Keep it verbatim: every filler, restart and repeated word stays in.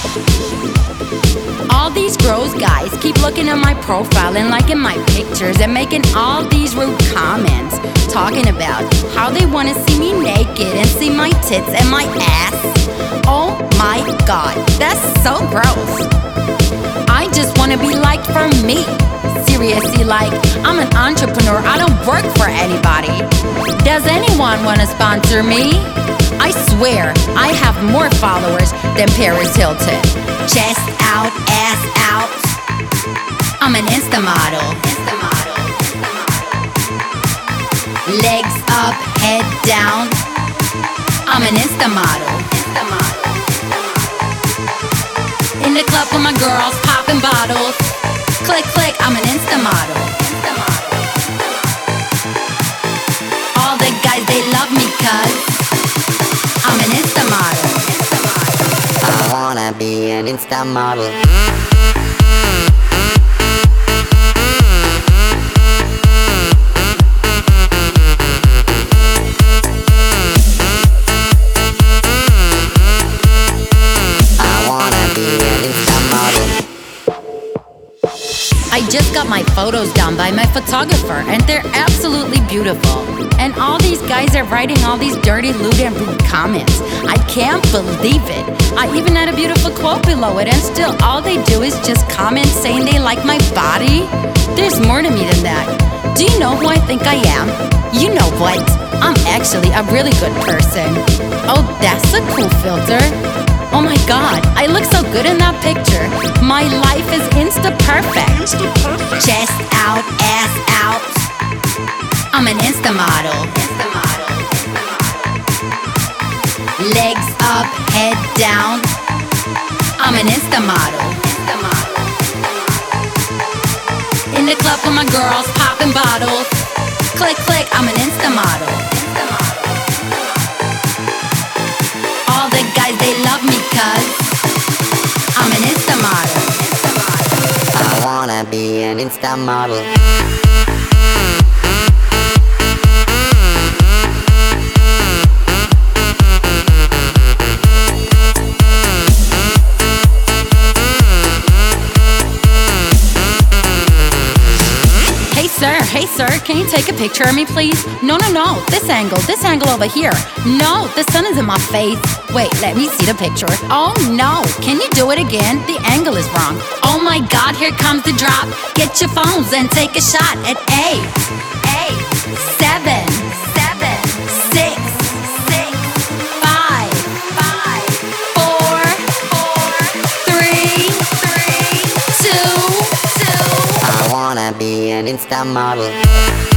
All these gross guys keep looking at my profile and liking my pictures and making all these rude comments, talking about how they wanna see me naked and see my tits and my ass. Oh my god, that's so gross. I just wanna be liked for me. Seriously, like, I'm an entrepreneur, I don't work for anybody. Does anyone wanna sponsor me? I swear, I have more followers than Paris Hilton. Chest out, ass out. I'm an Insta model. Insta model. Legs up, head down. I'm an Insta model. Insta model. In the club with my girls, popping bottles. Click, click, I'm an Insta model. Insta model. All the guys, they love me cause I'm an Insta model. Insta model. I wanna be an Insta model. I just got my photos done by my photographer and they're absolutely beautiful. And all these guys are writing all these dirty, lewd and rude comments. I can't believe it. I even had a beautiful quote below it and still all they do is just comment saying they like my body. There's more to me than that. Do you know who I think I am? You know what? I'm actually a really good person. Oh, that's a cool filter. Oh my god, I look so good in that picture. My life is insta-perfect. Insta-perfect. Chest out, ass out. I'm an Insta model. Insta model. Legs up, head down. I'm an Insta model. Insta model. In the club with my girls, popping bottles. Click, click, I'm an Insta model. Insta model. All the guys, they love me cause I'm an Insta model. Insta model. I wanna be an Insta model. Hey sir, hey sir, can you take a picture of me please? No, no, no, this angle, this angle over here. No, the sun is in my face. Wait, let me see the picture. Oh no, can you do it again? The angle is wrong. Oh my god, here comes the drop. Get your phones and take a shot at eight, eight, seven, seven, six, six, five, five, four, four, three, three, two, two. I wanna be an Insta model.